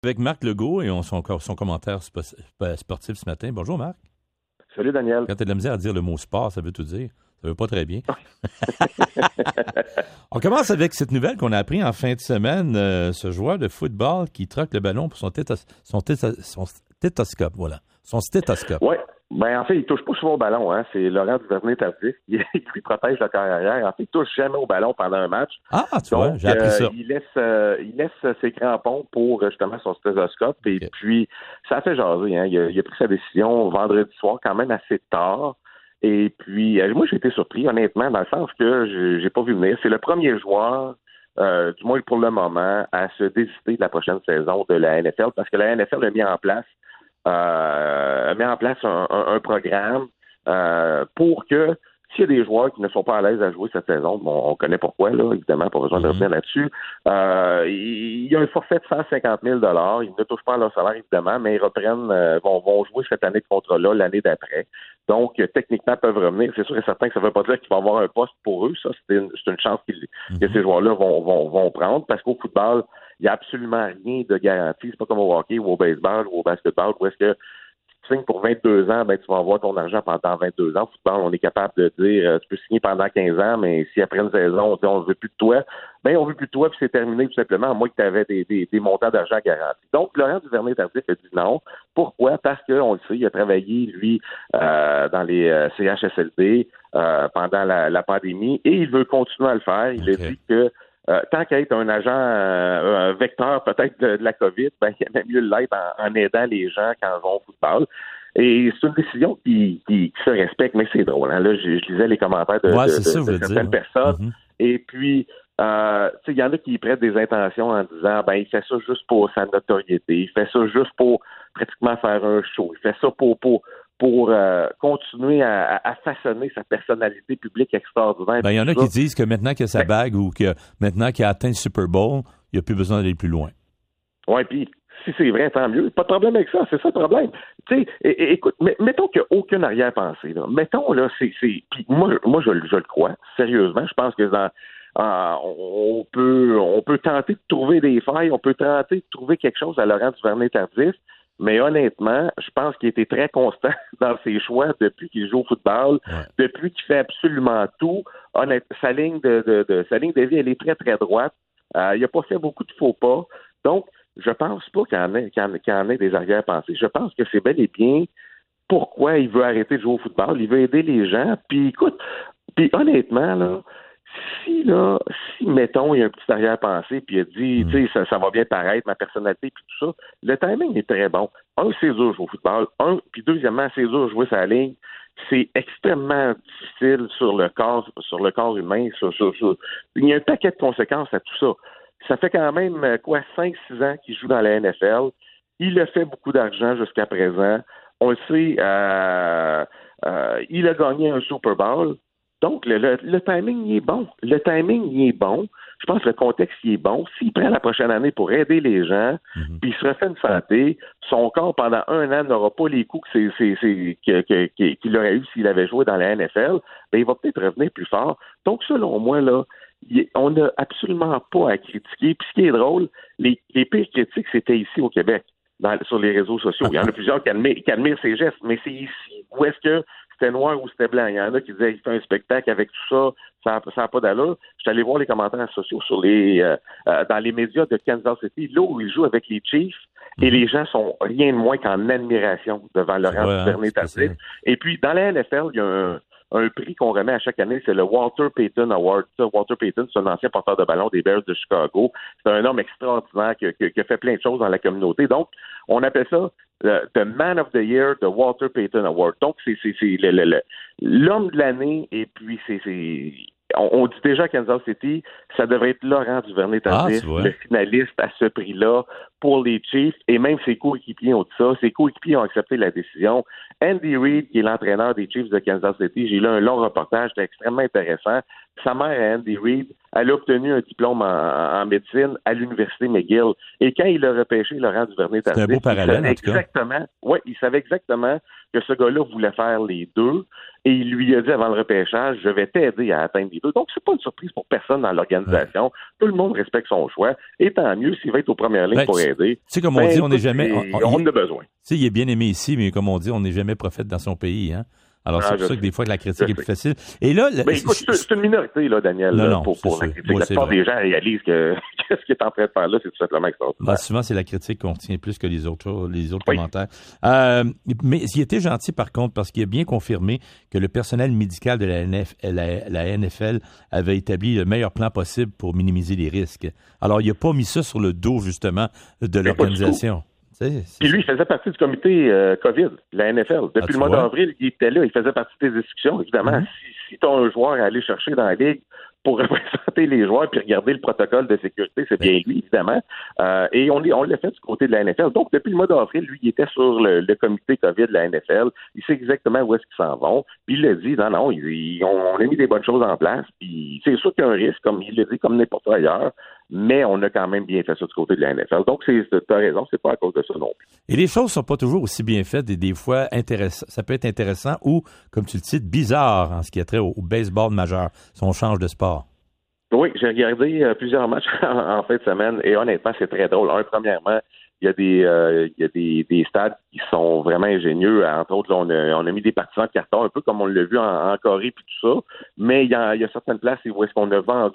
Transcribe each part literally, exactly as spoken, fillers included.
Avec Marc Legault et on, son, son commentaire spo- sportif ce matin. Bonjour Marc. Salut Daniel. Quand tu as de la misère à dire le mot sport, ça veut tout dire. Ça veut pas très bien. On commence avec cette nouvelle qu'on a appris en fin de semaine. Euh, ce joueur de football qui troque le ballon pour son, tétos, son, tétos, son stéthoscope. Voilà. Son stéthoscope. Oui. Ben, en fait, il touche pas souvent au ballon, hein. C'est Laurent Duvernay-Tardif qui lui protège le corps arrière. En fait, il touche jamais au ballon pendant un match. Ah, tu Donc, vois, j'ai appris euh, ça. il laisse, euh, il laisse ses crampons pour justement son stéthoscope. Et Okay. puis, ça a fait jaser, hein. Il a, il a pris sa décision vendredi soir, quand même assez tard. Et puis, euh, moi, j'ai été surpris, honnêtement, dans le sens que j'ai, j'ai pas vu venir. C'est le premier joueur, euh, du moins pour le moment, à se désister de la prochaine saison de la N F L, parce que la N F L a mis en place Euh, met en place un, un, un programme euh, pour que s'il y a des joueurs qui ne sont pas à l'aise à jouer cette saison, bon, on connaît pourquoi, là, évidemment, pas besoin de revenir mm-hmm. là-dessus, euh, il y a un forfait de cent cinquante mille dollars. Ils ne touchent pas à leur salaire, évidemment, mais ils reprennent, euh, vont, vont jouer cette année de contrat-là, l'année d'après. Donc, euh, techniquement, peuvent revenir. C'est sûr et certain que ça ne veut pas dire qu'il va y avoir un poste pour eux. Ça, c'est une, c'est une chance qu'ils, mm-hmm. que ces joueurs-là vont, vont, vont prendre, parce qu'au football, il n'y a absolument rien de garanti. C'est pas comme au hockey ou au baseball ou au basketball où est-ce que tu signes pour vingt-deux ans, ben tu vas avoir ton argent pendant vingt-deux ans. Au football, on est capable de dire euh, tu peux signer pendant quinze ans, mais si après une saison, on dit on veut plus de toi, ben on veut plus de toi, puis c'est terminé tout simplement, à moins que tu avais des, des, des montants d'argent garantis. Donc, Laurent Duvernay-Tardif a dit non. Pourquoi? Parce qu'on le sait, il a travaillé, lui, euh, dans les euh, C H S L D euh, pendant la, la pandémie, et il veut continuer à le faire. Il okay. a dit que Euh, tant qu'à être un agent, euh, un vecteur peut-être de, de la COVID, ben, il y a mieux l'être en, en aidant les gens quand ils vont au football. Et c'est une décision qui, qui, qui se respecte, mais c'est drôle. Hein. Là, je, je lisais les commentaires de, ouais, de, de, ça, de certaines dire, personnes. Mm-hmm. Et puis, euh, il y en a qui prêtent des intentions en disant, ben, il fait ça juste pour sa notoriété, il fait ça juste pour pratiquement faire un show, il fait ça pour... pour pour euh, continuer à, à façonner sa personnalité publique extraordinaire. Ben, il y en a ça. qui disent que maintenant qu'il a sa bague ou que maintenant qu'il a atteint le Super Bowl, il n'a plus besoin d'aller plus loin. Oui, puis si c'est vrai, tant mieux. Pas de problème avec ça, c'est ça le problème. Tu sais, écoute, mettons qu'il n'y a aucune arrière-pensée. Là. Mettons, là, c'est... c'est puis moi, moi je, je le crois, sérieusement. Je pense que dans... Euh, on peut on peut tenter de trouver des failles, on peut tenter de trouver quelque chose à Laurent Duvernay-Tardif. Mais honnêtement, je pense qu'il était très constant dans ses choix depuis qu'il joue au football, ouais. depuis qu'il fait absolument tout. Honnête, sa ligne de, de, de sa ligne de vie, elle est très, très droite. Euh, il n'a pas fait beaucoup de faux pas. Donc, je pense pas qu'il y en ait, qu'il y en, qu'il y en ait des arrière-pensées. Je pense que c'est bel et bien pourquoi il veut arrêter de jouer au football. Il veut aider les gens. Puis écoute, puis honnêtement, là, si, là, si, mettons, il y a un petit arrière-pensée, puis il a dit, mm. tu sais, ça, ça va bien paraître, ma personnalité, puis tout ça, le timing est très bon. Un, c'est dur de jouer au football. Un, puis deuxièmement, c'est dur de jouer sa ligne. C'est extrêmement difficile sur le corps, sur le corps humain. Sur, sur, sur... Il y a un paquet de conséquences à tout ça. Ça fait quand même, quoi, cinq six ans qu'il joue dans la N F L. Il a fait beaucoup d'argent jusqu'à présent. On le sait, euh, euh, il a gagné un Super Bowl. Donc, le, le, le timing, il est bon. Le timing, il est bon. Je pense que le contexte, il est bon. S'il prend la prochaine année pour aider les gens, mm-hmm. puis il se refait une santé, son corps, pendant un an, n'aura pas les coups que c'est, c'est, c'est, que, que, que, qu'il aurait eu s'il avait joué dans la N F L, bien, il va peut-être revenir plus fort. Donc, selon moi, là, il, on n'a absolument pas à critiquer. Puis, ce qui est drôle, les, les pires critiques, c'était ici au Québec, dans, sur les réseaux sociaux. Il y en a plusieurs qui admirent, qui admirent ses gestes, mais c'est ici où est-ce que c'était noir ou c'était blanc. Il y en a qui disaient qu'il fait un spectacle avec tout ça, ça n'a pas d'allure. Je suis allé voir les commentaires sociaux sur les euh, euh, dans les médias de Kansas City, là où il joue avec les Chiefs, mm-hmm. et les gens sont rien de moins qu'en admiration devant Laurent Duvernay-Tardif. Et puis, dans la N F L, il y a un, un prix qu'on remet à chaque année, c'est le Walter Payton Award. Ça, Walter Payton, c'est un ancien porteur de ballon des Bears de Chicago. C'est un homme extraordinaire qui, qui, qui a fait plein de choses dans la communauté. Donc, on appelle ça le The Man of the Year, the Walter Payton Award. Donc, c'est, c'est, c'est le, le, le, l'homme de l'année, et puis c'est... c'est on, on dit déjà à Kansas City, ça devrait être Laurent Duvernay-Tardif, ah, le finaliste à ce prix-là pour les Chiefs, et même ses coéquipiers ont dit ça. Ses coéquipiers ont accepté la décision. Andy Reid, qui est l'entraîneur des Chiefs de Kansas City, j'ai lu un long reportage, c'était extrêmement intéressant. Sa mère, Andy Reid, elle a obtenu un diplôme en, en médecine à l'université McGill. Et quand il a repêché Laurent Duvernay-Tardif, c'est un beau parallèle, en tout cas. Exactement, ouais, il savait exactement que ce gars-là voulait faire les deux. Et il lui a dit avant le repêchage, je vais t'aider à atteindre les deux. Donc, c'est pas une surprise pour personne dans l'organisation. Ouais. Tout le monde respecte son choix. Et tant mieux s'il va être aux premières lignes ben, pour aider. Tu sais, comme on ben, dit, on n'est jamais... On, on, on en a besoin. Tu sais, il est bien aimé ici, mais comme on dit, on n'est jamais prophète dans son pays, hein. Alors, ah, c'est pour ça que des fois, la critique est plus facile. Et là, mais écoute, c'est, c'est une minorité, là, Daniel, non, là, non, pour, pour la critique. Moi, la plupart des gens réalisent que ce qu'il est en train de faire là, c'est tout simplement extraordinaire. Ben, souvent, c'est la critique qu'on retient plus que les autres, les autres oui. commentaires. Euh, mais il était gentil, par contre, parce qu'il a bien confirmé que le personnel médical de la, N F L, la, la N F L avait établi le meilleur plan possible pour minimiser les risques. Alors, il n'a pas mis ça sur le dos, justement, de mais l'organisation. Puis lui, il faisait partie du comité euh, COVID, la N F L. Depuis ah, le mois vois? d'avril, il était là, il faisait partie des discussions. Évidemment, mm-hmm. si, si tu as un joueur à aller chercher dans la ligue pour représenter les joueurs puis regarder le protocole de sécurité, c'est bien lui, évidemment. Euh, et on, on l'a fait du côté de la N F L. Donc, depuis le mois d'avril, lui, il était sur le, le comité COVID de la N F L. Il sait exactement où est-ce qu'ils s'en vont. Puis il l'a dit, non, non, il, il, on, on a mis des bonnes choses en place. Puis c'est sûr qu'il y a un risque, comme il l'a dit, comme n'importe où ailleurs. Mais on a quand même bien fait ça du côté de la N F L. Donc, c'est, t'as raison, c'est pas à cause de ça non plus. Et les choses sont pas toujours aussi bien faites et des fois, intéress- ça peut être intéressant ou, comme tu le cites, bizarre en ce qui a trait au, au baseball majeur, si on change de sport. Oui, j'ai regardé euh, plusieurs matchs en, en fin de semaine et honnêtement, c'est très drôle. Un, premièrement, il y a des euh, il y a des, des stades qui sont vraiment ingénieux. Entre autres, là, on, a, on a mis des partisans de carton, un peu comme on l'a vu en, en Corée puis tout ça. Mais il y a, il y a certaines places où est-ce qu'on a vendu...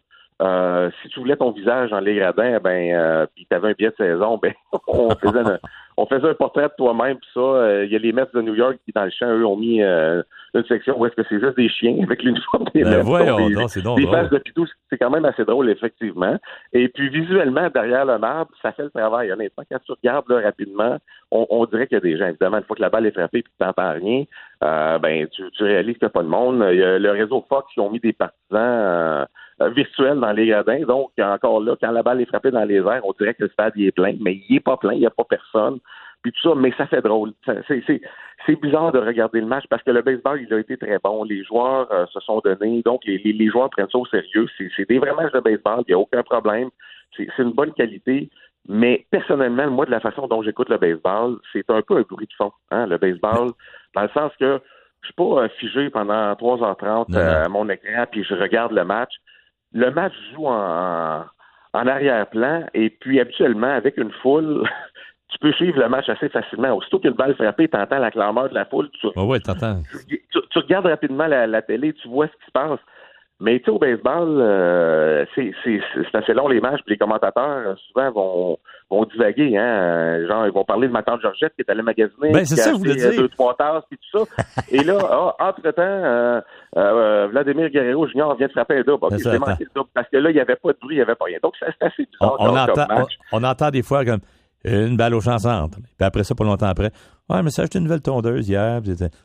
Euh, si tu voulais ton visage en les gradins, ben, euh, puis tu avais un billet de saison, ben, on faisait, un, on faisait un portrait de toi-même, puis ça, il euh, y a les Mets de New York qui, dans le champ, eux, ont mis euh, une section où est-ce que c'est juste des chiens avec l'uniforme des ben Mets. Voyons, des, non, c'est donc des drôle. faces de pitou, c'est quand même assez drôle, effectivement. Et puis, visuellement, derrière le marbre, ça fait le travail. Honnêtement, quand tu regardes là, rapidement, on, on dirait qu'il y a des gens. Évidemment, une fois que la balle est frappée et que tu n'entends rien, euh, ben, tu, tu réalises qu'il n'y a pas de monde. Il y a le réseau Fox qui ont mis des partisans euh, virtuels dans les gradins. Donc, encore là, quand la balle est frappée dans les airs, on dirait que le stade il est plein, mais il n'est pas plein, il n'y a pas personne. Puis tout ça, mais ça fait drôle. C'est, c'est, c'est bizarre de regarder le match parce que le baseball, il a été très bon. Les joueurs euh, se sont donnés. Donc, les, les, les joueurs prennent ça au sérieux. C'est, c'est des vrais matchs de baseball. Il n'y a aucun problème. C'est, c'est une bonne qualité. Mais personnellement, moi, de la façon dont j'écoute le baseball, c'est un peu un bruit de fond. Hein, le baseball, dans le sens que je suis pas euh, figé pendant trois heures trente euh, à mon écran puis je regarde le match. Le match joue en, en arrière-plan et puis habituellement, avec une foule... tu peux suivre le match assez facilement. Aussitôt qu'une balle frappée, tu entends la clameur de la foule. Tu, oh ouais, t'entends. Tu, tu, tu regardes rapidement la, la télé, tu vois ce qui se passe. Mais tu sais, au baseball, euh, c'est, c'est, c'est assez long les matchs, puis les commentateurs, souvent, vont, vont divaguer. Hein? Genre, ils vont parler de ma tante Georgette qui est allée magasiner, ben, c'est qui ça, a acheté acheté deux, trois tasses, puis tout ça. Et là, ah, entre-temps, euh, euh, Vladimir Guerrero Junior vient de frapper un double. Okay, c'est manqué le double, parce que là, il n'y avait pas de bruit, il n'y avait pas rien. Donc, c'est, c'est assez bizarre. On, on, entend, on, on entend des fois comme... une balle au champ centre. Puis après ça, pas longtemps après, ouais, mais ça, j'ai acheté une nouvelle tondeuse hier.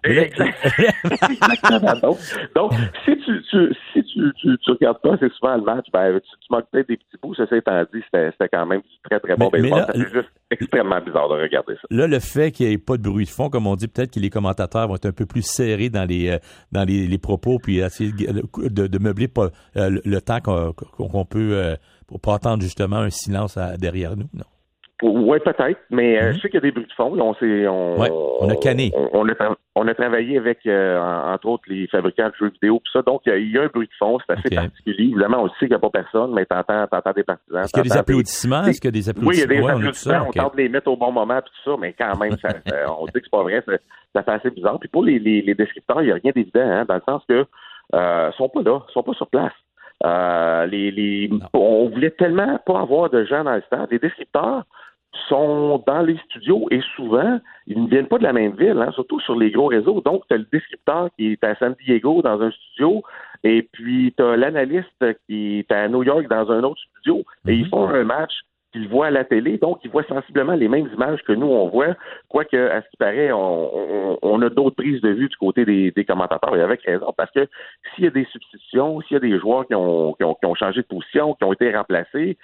Exactement. donc, donc, si tu, tu si tu, tu, tu regardes pas, c'est souvent le match, ben, tu, tu manques peut-être des petits bouts. Ça, c'est étant dit, c'était, c'était quand même du très, très bon mais, baseball. Mais là, c'est juste extrêmement bizarre de regarder ça. Là, le fait qu'il n'y ait pas de bruit de fond, comme on dit, peut-être que les commentateurs vont être un peu plus serrés dans les euh, dans les, les propos, puis essayer de, de, de meubler pas, euh, le, le temps qu'on, qu'on peut, euh, pour pas entendre justement un silence à, derrière nous, non? Oui, peut-être, mais mm-hmm. euh, je sais qu'il y a des bruits de fond. Là, on, s'est, on, ouais, on a canné. On, on, a, tra- on a travaillé avec, euh, entre autres, les fabricants de jeux vidéo. Tout ça. Donc, il y, a, il y a un bruit de fond. C'est assez okay. particulier. Évidemment, on sait qu'il n'y a pas personne, mais t'entends, t'entends des partisans. Est-ce qu'il y a des applaudissements? Des... Est-ce qu'il y a des applaudissements? Oui, il y a des ouais, applaudissements. On, okay. on tente de les mettre au bon moment et tout ça, mais quand même, ça, ça, on dit que c'est pas vrai. Ça, ça fait assez bizarre. Puis pour les, les, les descripteurs, il n'y a rien d'évident, hein, dans le sens que euh, sont pas là, sont pas sur place. Euh, les, les, on voulait tellement pas avoir de gens dans le stade. Les descripteurs sont dans les studios et souvent, ils ne viennent pas de la même ville, hein, surtout sur les gros réseaux. Donc, tu as le descripteur qui est à San Diego dans un studio et puis tu as l'analyste qui est à New York dans un autre studio et mm-hmm. ils font un match qu'ils voient à la télé, donc ils voient sensiblement les mêmes images que nous, on voit, quoique, à ce qui paraît, on, on, on a d'autres prises de vue du côté des, des commentateurs, et avec raison, parce que s'il y a des substitutions, s'il y a des joueurs qui ont, qui ont, qui ont changé de position, qui ont été remplacés,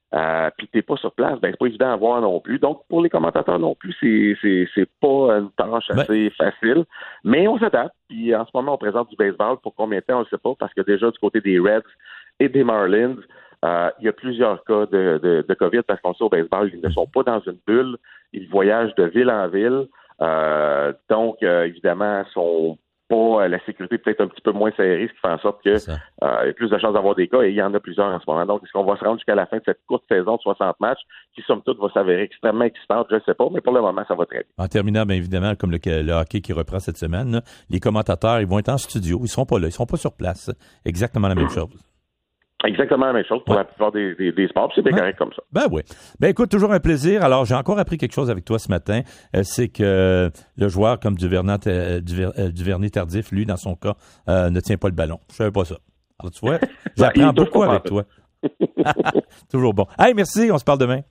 euh, puis t'es pas sur place, ben c'est pas évident à voir non plus. Donc, pour les commentateurs non plus, c'est c'est, c'est pas une tâche assez ben... facile. Mais on s'adapte, puis en ce moment, on présente du baseball. Pour combien de temps, on ne sait pas, parce que déjà, du côté des Reds et des Marlins, euh, il y a plusieurs cas de, de, de COVID, parce qu'on sait au baseball, ils ne sont pas dans une bulle, ils voyagent de ville en ville. Euh, donc, euh, évidemment, sont pas la sécurité peut-être un petit peu moins serrée, ce qui fait en sorte que euh, il y a plus de chances d'avoir des cas, et il y en a plusieurs en ce moment. Donc, est-ce qu'on va se rendre jusqu'à la fin de cette courte saison de soixante matchs, qui, somme toute, va s'avérer extrêmement excitante, je ne sais pas, mais pour le moment, ça va très bien. En terminant, bien évidemment, comme le, le hockey qui reprend cette semaine, là, les commentateurs, ils vont être en studio, ils seront pas là, ils seront pas sur place. Exactement la même chose. Exactement la même chose pour ouais. la plupart des, des, des sports, c'est bien ouais. correct comme ça. Ben oui. Ben écoute, toujours un plaisir. Alors, j'ai encore appris quelque chose avec toi ce matin. Euh, c'est que le joueur comme Duvernay, euh, Duver, euh, Duvernay-Tardif, lui, dans son cas, euh, ne tient pas le ballon. Je savais pas ça. Alors, tu vois, j'apprends beaucoup avec toi. Toujours bon. Hey, merci, on se parle demain.